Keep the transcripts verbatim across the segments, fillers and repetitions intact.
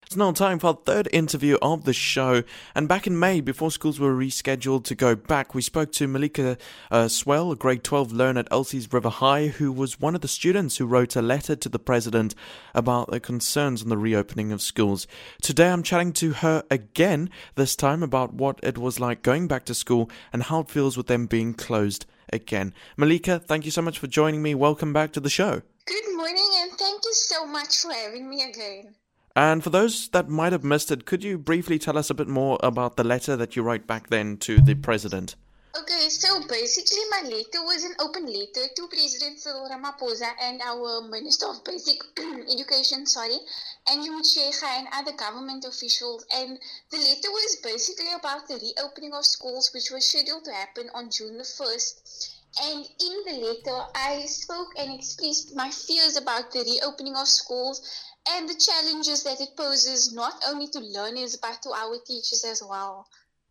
It's now time for our third interview of the show. And back in May, before schools were rescheduled to go back, we spoke to Malika uh, Swell, a grade twelve learner at Elsie's River High, who was one of the students who wrote a letter to the president about their concerns on the reopening of schools. Today I'm chatting to her again, this time about what it was like going back to school and how it feels with them being closed again. Malika, thank you so much for joining me. Welcome back to the show. Good morning, and thank you so much for having me again. And for those that might have missed it, could you briefly tell us a bit more about the letter that you wrote back then to the president? Okay, so basically my letter was an open letter to President Cyril Ramaphosa and our Minister of Basic Education, sorry, and Mutshekga and other government officials. And the letter was basically about the reopening of schools, which was scheduled to happen on June the first. And in the letter, I spoke and expressed my fears about the reopening of schools and the challenges that it poses not only to learners but to our teachers as well.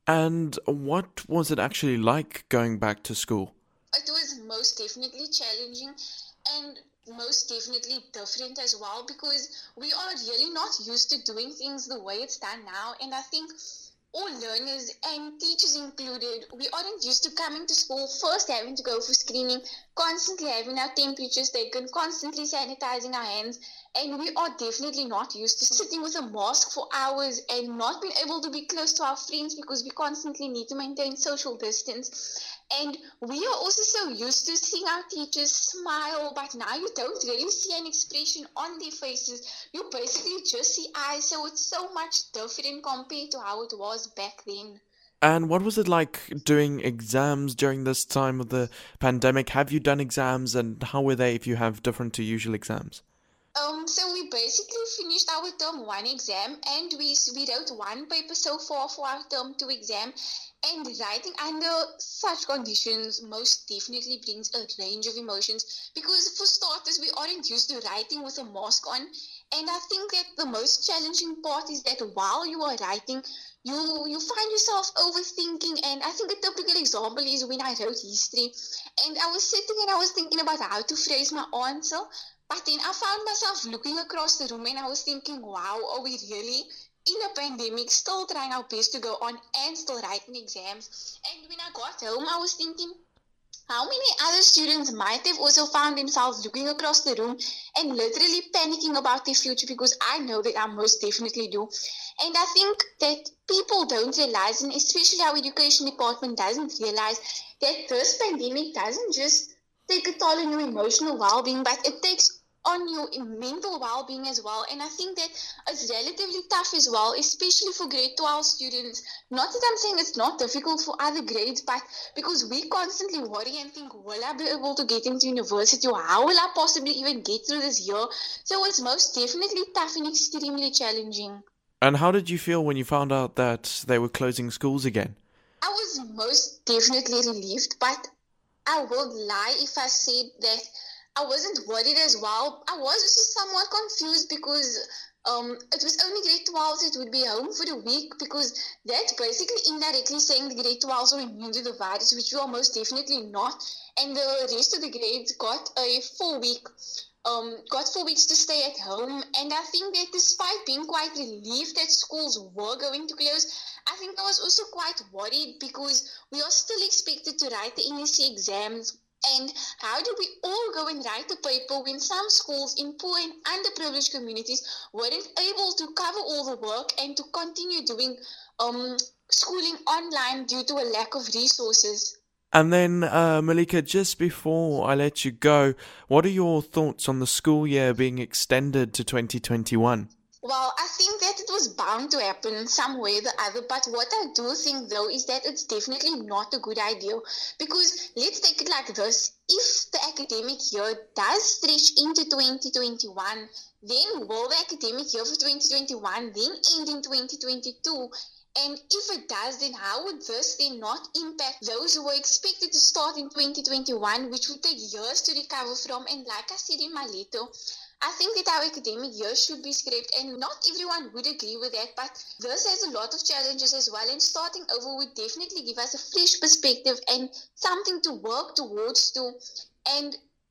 And what was it actually like going back to school? It was most definitely challenging and most definitely different as well, because we are really not used to doing things the way it's done now. And I think all learners and teachers included, we aren't used to coming to school, first having to go for screening, constantly having our temperatures taken, constantly sanitizing our hands, and we are definitely not used to sitting with a mask for hours and not being able to be close to our friends because we constantly need to maintain social distance. And we are also so used to seeing our teachers smile, but now you don't really see an expression on their faces. You basically just see eyes, so it's so much different compared to how it was back then. And what was it like doing exams during this time of the pandemic? Have you done exams, and how were they if you have different to usual exams? Um, so we basically finished our term one exam, and we we wrote one paper so far for our term two exam. And writing under such conditions most definitely brings a range of emotions, because for starters, we aren't used to writing with a mask on. And I think that the most challenging part is that while you are writing, you you find yourself overthinking. And I think a typical example is when I wrote history, and I was sitting and I was thinking about how to phrase my answer. But then I found myself looking across the room and I was thinking, wow, are we really in a pandemic still trying our best to go on and still writing exams? And when I got home, I was thinking, how many other students might have also found themselves looking across the room and literally panicking about their future, because I know that I most definitely do. And I think that people don't realize, and especially our education department doesn't realize, that this pandemic doesn't just take a toll on your emotional well-being, but it takes on your mental well-being as well. And I think that it's relatively tough as well, especially for grade twelve students. Not that I'm saying it's not difficult for other grades, but because we constantly worry and think, will I be able to get into university, or how will I possibly even get through this year? So it's most definitely tough and extremely challenging. And how did you feel when you found out that they were closing schools again? I was most definitely relieved, but I would lie if I said that I wasn't worried as well. I was also somewhat confused because um, it was only grade twelves that would be home for the week, because that's basically indirectly saying the grade twelves are immune to the virus, which we are most definitely not. And the rest of the grades got a full week, um, got four weeks to stay at home. And I think that despite being quite relieved that schools were going to close, I think I was also quite worried, because we are still expected to write the N S C exams. And how do we all go and write a paper when some schools in poor and underprivileged communities weren't able to cover all the work and to continue doing um, schooling online due to a lack of resources? And then, uh, Malika, just before I let you go, what are your thoughts on the school year being extended to twenty twenty-one? Well, I think that it was bound to happen some way or the other, but what I do think though is that it's definitely not a good idea, because let's take it like this. If the academic year does stretch into twenty twenty-one, then will the academic year for twenty twenty-one then end in twenty twenty-two? And if it does, then how would this then not impact those who were expected to start in twenty twenty-one, which would take years to recover from? And like I said in my letter, I think that our academic year should be scrapped, and not everyone would agree with that, but this has a lot of challenges as well, and starting over would definitely give us a fresh perspective and something to work towards too. And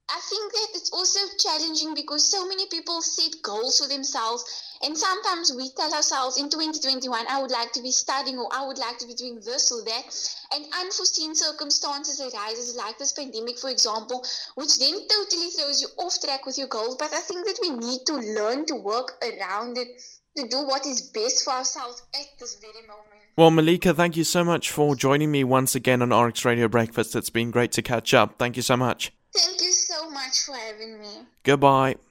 I think that it's also challenging because so many people set goals for themselves, and sometimes we tell ourselves in twenty twenty-one, I would like to be studying, or I would like to be doing this or that, and unforeseen circumstances arises like this pandemic, for example, which then totally throws you off track with your goals. But I think that we need to learn to work around it, to do what is best for ourselves at this very moment. Well, Malika, thank you so much for joining me once again on R X Radio Breakfast. It's been great to catch up. Thank you so much. Thank you so much for having me. Goodbye.